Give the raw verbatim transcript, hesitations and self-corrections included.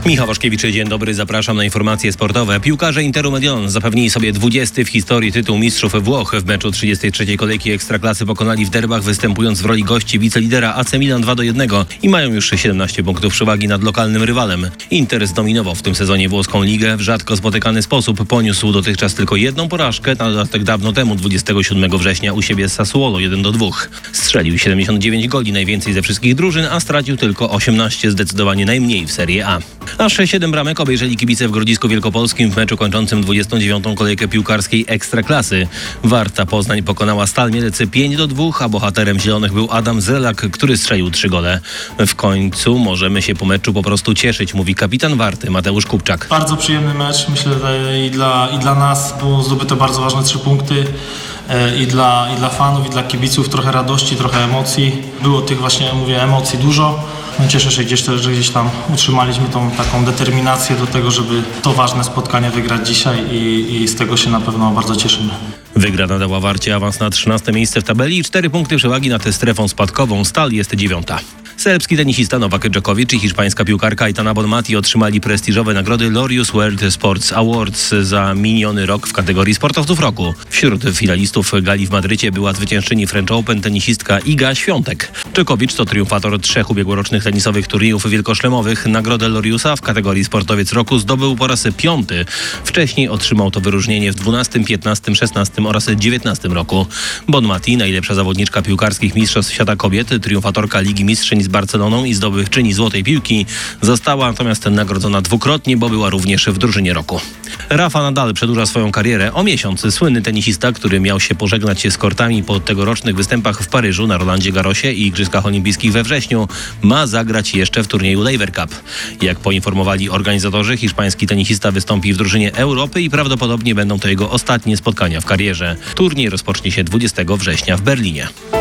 Michał Waszkiewicz, dzień dobry, zapraszam na informacje sportowe. Piłkarze Interu Medion zapewnili sobie dwudziesty w historii tytuł mistrzów Włoch. W meczu trzydziestej trzeciej kolejki Ekstraklasy pokonali w derbach, występując w roli gości wicelidera A C Milan dwa do jednego i mają już siedemnaście punktów przewagi nad lokalnym rywalem. Inter zdominował w tym sezonie włoską ligę w rzadko spotykany sposób. Poniósł dotychczas tylko jedną porażkę, na dodatek dawno temu, dwudziestego siódmego września u siebie z Sassuolo jeden do dwóch. Strzelił siedemdziesiąt dziewięć goli, najwięcej ze wszystkich drużyn, a stracił tylko osiemnaście, zdecydowanie najmniej w Serie A. Aż siedem bramek obejrzeli kibice w Grodzisku Wielkopolskim w meczu kończącym dwudziestą dziewiątą kolejkę piłkarskiej Ekstraklasy. Warta Poznań pokonała Stal Mielec pięć do dwóch, a bohaterem zielonych był Adam Zelak, który strzelił trzy gole. W końcu możemy się po meczu po prostu cieszyć, mówi kapitan Warty Mateusz Kupczak. Bardzo przyjemny mecz, myślę, i dla, i dla nas, bo zdobyto bardzo ważne trzy punkty. I dla, I dla fanów, i dla kibiców trochę radości, trochę emocji. Było tych właśnie, mówię, emocji dużo. No cieszę się, gdzieś, że gdzieś tam utrzymaliśmy tą taką determinację do tego, żeby to ważne spotkanie wygrać dzisiaj i, i z tego się na pewno bardzo cieszymy. Wygrana dała Warcie awans na trzynaste miejsce w tabeli i cztery punkty przewagi nad strefą spadkową. Stal jest dziewiąta. Serbski tenisista Novak Djokovic i hiszpańska piłkarka Aitana Bonmati otrzymali prestiżowe nagrody Laureus World Sports Awards za miniony rok w kategorii sportowców roku. Wśród finalistów gali w Madrycie była zwyciężczyni French Open tenisistka Iga Świątek. Djokovic to triumfator trzech ubiegłorocznych tenisowych turniejów wielkoszlemowych. Nagrodę Laureusa w kategorii sportowiec roku zdobył po raz piąty. Wcześniej otrzymał to wyróżnienie w dwunastym, piętnastym, szesnastym oraz dziewiętnastym roku. Bonmati, najlepsza zawodniczka piłkarskich mistrzostw świata kobiet, triumfatorka Ligi Mistrzyń z Barceloną i zdobywczyni Złotej Piłki, została natomiast nagrodzona dwukrotnie, bo była również w drużynie roku. Rafa Nadal przedłuża swoją karierę o miesiąc. Słynny tenisista, który miał się pożegnać z kortami po tegorocznych występach w Paryżu na Rolandzie Garrosie i Igrzyskach Olimpijskich we wrześniu, ma zagrać jeszcze w turnieju Laver Cup. Jak poinformowali organizatorzy, hiszpański tenisista wystąpi w drużynie Europy i prawdopodobnie będą to jego ostatnie spotkania w karierze. Turniej rozpocznie się dwudziestego września w Berlinie.